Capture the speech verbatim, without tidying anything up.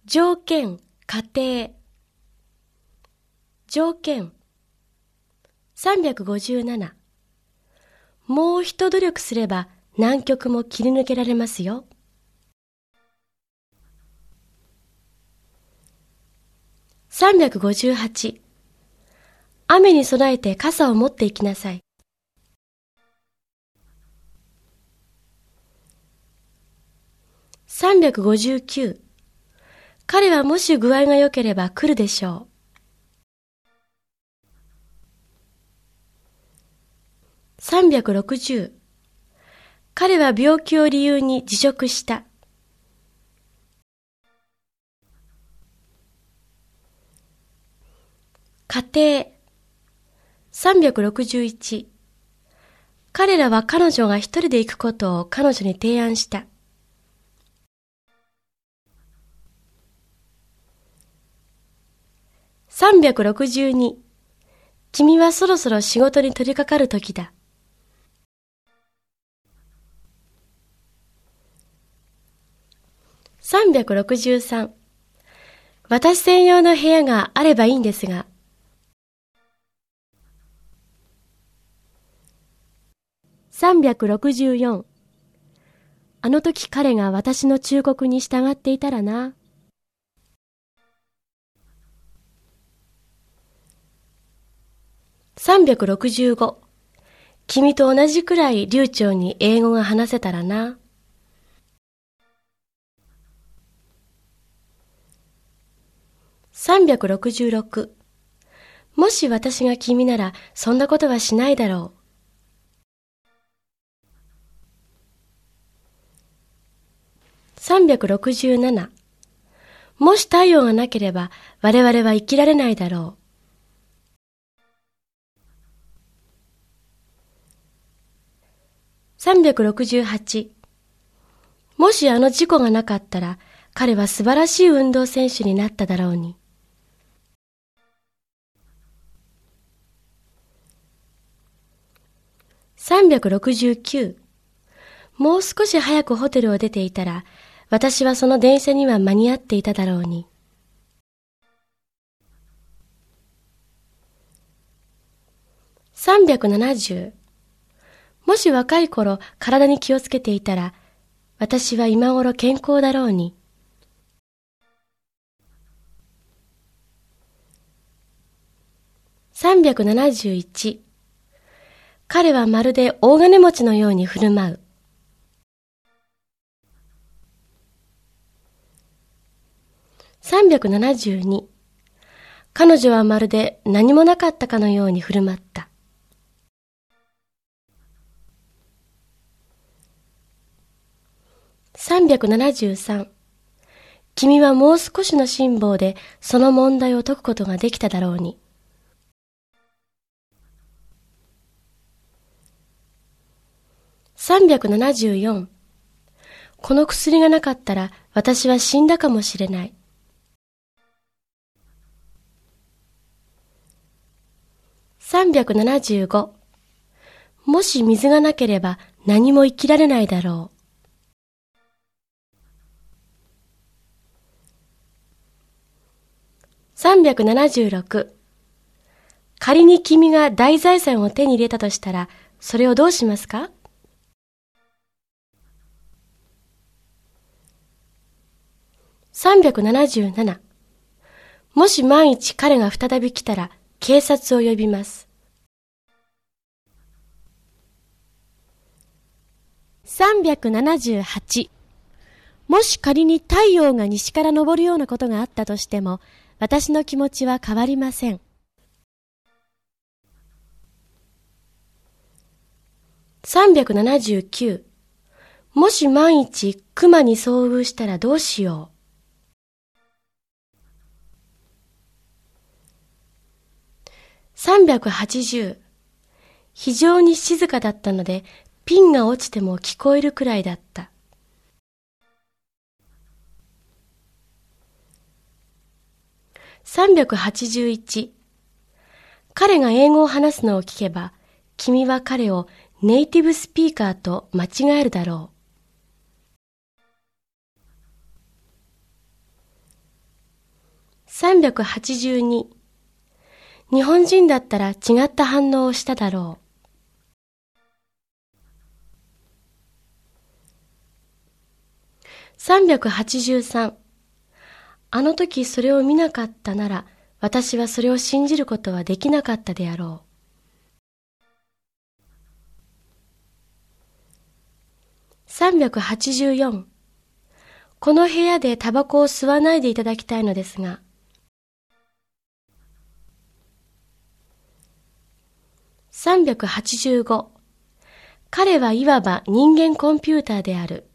条件、仮定。条件。さんびゃくごじゅうなな。もう一努力すれば南極も切り抜けられますよ。さんびゃくごじゅうはち。雨に備えて傘を持っていきなさい。さんびゃくごじゅうきゅう。彼はもし具合が良ければ来るでしょう。さんびゃくろくじゅう。彼は病気を理由に辞職した。仮定。さんびゃくろくじゅういち。彼らは彼女が一人で行くことを彼女に提案した。さんびゃくろくじゅうに。君はそろそろ仕事に取り掛かる時だ。さんびゃくろくじゅうさん。私専用の部屋があればいいんですが。さんびゃくろくじゅうよん。あの時彼が私の忠告に従っていたらな。さんびゃくろくじゅうご。君と同じくらい流暢に英語が話せたらな。さんびゃくろくじゅうろく。もし私が君ならそんなことはしないだろう。さんびゃくろくじゅうなな。もし太陽がなければ我々は生きられないだろう。さんびゃくろくじゅうはち。もしあの事故がなかったら彼は素晴らしい運動選手になっただろうに。さんびゃくろくじゅうきゅう。もう少し早くホテルを出ていたら私はその電車には間に合っていただろうに。さんびゃくななじゅう。もし若い頃体に気をつけていたら私は今頃健康だろうに。さんびゃくななじゅういち。彼はまるで大金持ちのように振る舞う。さんびゃくななじゅうに。彼女はまるで何もなかったかのように振る舞った。さんびゃくななじゅうさん。君はもう少しの辛抱でその問題を解くことができただろうに。さんびゃくななじゅうよん。この薬がなかったら私は死んだかもしれない。さんびゃくななじゅうご。もし水がなければ何も生きられないだろう。さんびゃくななじゅうろく。仮に君が大財産を手に入れたとしたら、それをどうしますか？さんびゃくななじゅうなな。もし万一彼が再び来たら、警察を呼びます。さんびゃくななじゅうはち。もし仮に太陽が西から昇るようなことがあったとしても、私の気持ちは変わりません。さんびゃくななじゅうきゅう。もし万一熊に遭遇したらどうしよう。さんびゃくはちじゅう。非常に静かだったので、ピンが落ちても聞こえるくらいだった。さんびゃくはちじゅういち。彼が英語を話すのを聞けば、君は彼をネイティブスピーカーと間違えるだろう。 さんびゃくはちじゅうに、日本人だったら違った反応をしただろう。さんびゃくはちじゅうさん、あの時それを見なかったなら、私はそれを信じることはできなかったであろう。さんびゃくはちじゅうよん、この部屋でタバコを吸わないでいただきたいのですが。さんびゃくはちじゅうご、彼はいわば人間コンピューターである。